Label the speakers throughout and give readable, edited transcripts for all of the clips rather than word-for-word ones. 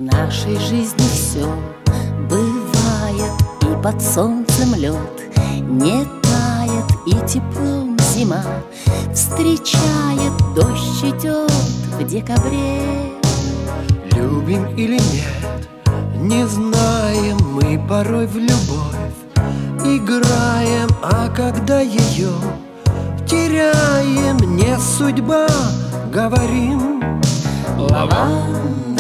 Speaker 1: нашей жизни все бывает, и под солнцем лед не тает, и теплом зима встречает, дождь идет в декабре.
Speaker 2: Любим или нет, не знаем, мы порой в любовь играем, а когда ее теряем, не судьба, говорим.
Speaker 1: Лаванда,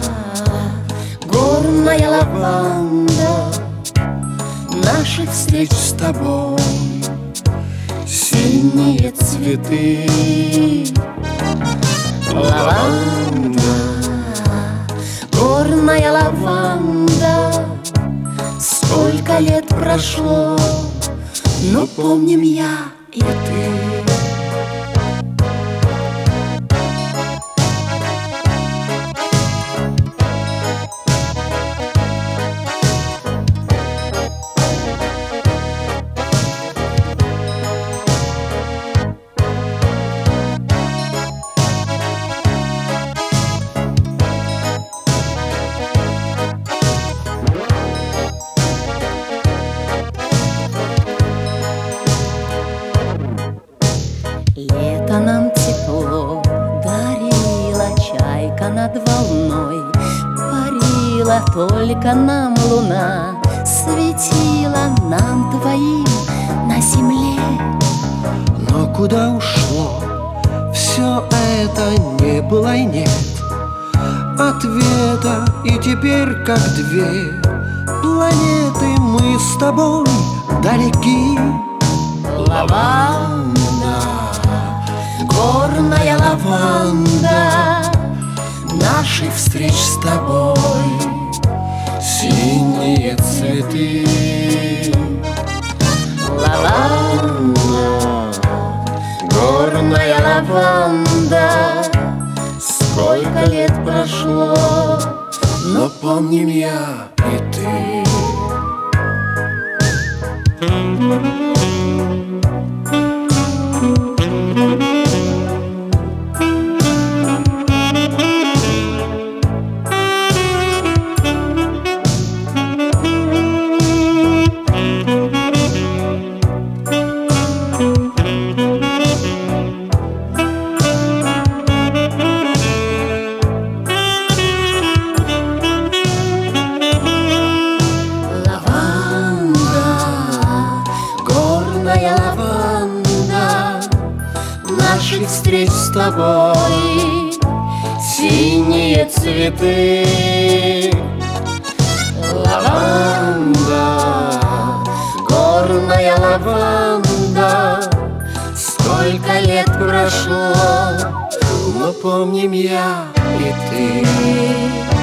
Speaker 1: горная лаванда, наших встреч с тобой синие цветы. Лаванда, горная лаванда, сколько лет прошло, но помним я и ты. Лето нам тепло дарила, чайка над волной парила, только нам луна светила, нам двоим на земле.
Speaker 2: Но куда ушло все это, не было и нет ответа, и теперь как две планеты мы с тобой далеки.
Speaker 1: Лаванда, горная лаванда, наших встреч с тобой
Speaker 2: Синие цветы.
Speaker 1: Лаванда, горная лаванда, сколько лет прошло,
Speaker 2: Но помним я и ты.
Speaker 1: горная лаванда, наших встреч с тобой синие цветы. Лаванда, горная лаванда, сколько лет прошло,
Speaker 2: Но помним я и ты.